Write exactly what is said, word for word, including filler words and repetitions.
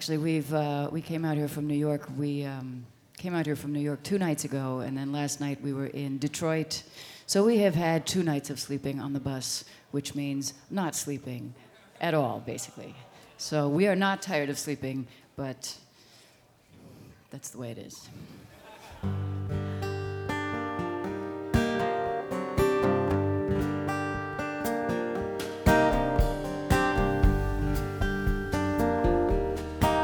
Actually, we've uh, we came out here from New York. We um, came out here from New York two nights ago, and then last night we were in Detroit. So we have had two nights of sleeping on the bus, which means not sleeping at all, basically. So we are not tired of sleeping, but that's the way it is.